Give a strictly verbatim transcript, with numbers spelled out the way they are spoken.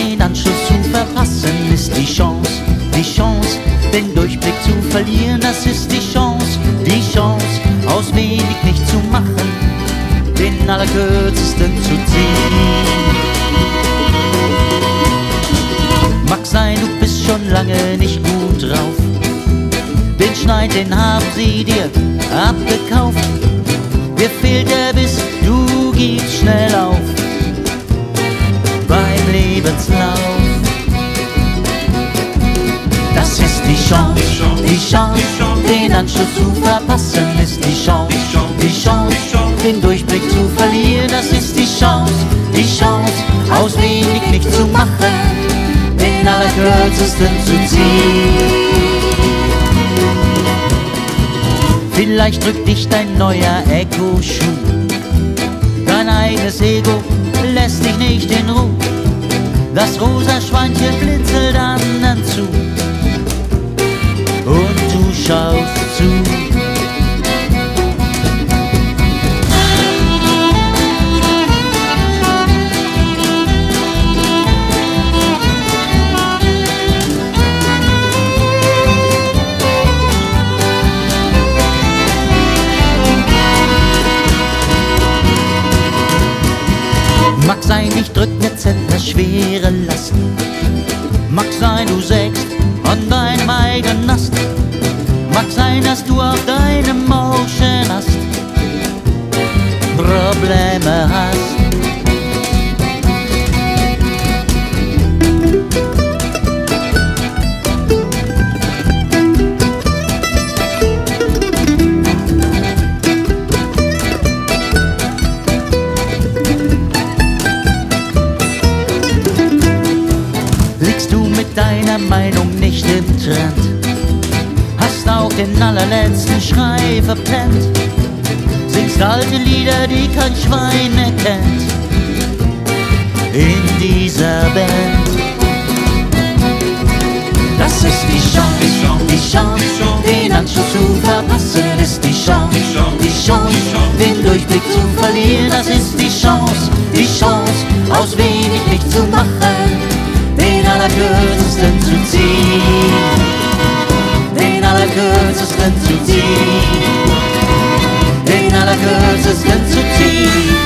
den Anschluss zu verpassen, ist die Chance, die Chance, den Durchblick zu verlieren, das ist die Chance, die Chance, aus wenig nicht zu machen, den allerkürzesten zu ziehen. Mag sein, du bist schon lange nicht gut drauf, den Schneid, den haben sie dir abgekauft. Dir fehlt der Biss, du gibst schnell auf beim Lebenslauf. Das ist die Chance, die Chance, den Anschluss zu verpassen, ist die Chance, die Chance, den Durchblick zu verlieren, das ist die Chance, die Chance, aus wenig nicht zu machen, den allerkürzesten zu ziehen. Vielleicht drückt dich dein neuer Echo-Schuh, dein eigenes Ego lässt dich nicht in Ruhe, das rosa Schweinchen blinzelt anderen zu und du schaust zu. Mag sein, ich drück mir Zentner schwere Lasten. Mag sein, du sägst an deinem eigenen Ast. Mag sein, dass du auf deinem Motion-Ast Probleme hast. Liegst du mit deiner Meinung nicht im Trend, hast auch den allerletzten Schrei verpennt, singst alte Lieder, die kein Schwein mehr kennt, in dieser Band. Das ist die Chance, die Chance, den Anschluss zu verpassen, ist die Chance, die Chance, den Durchblick zu verlieren, das ist die Chance, die Chance, aus wenig nicht zu machen, den allerkürzesten zu ziehen, den allerkürzesten zu ziehen, den allerkürzesten zu ziehen.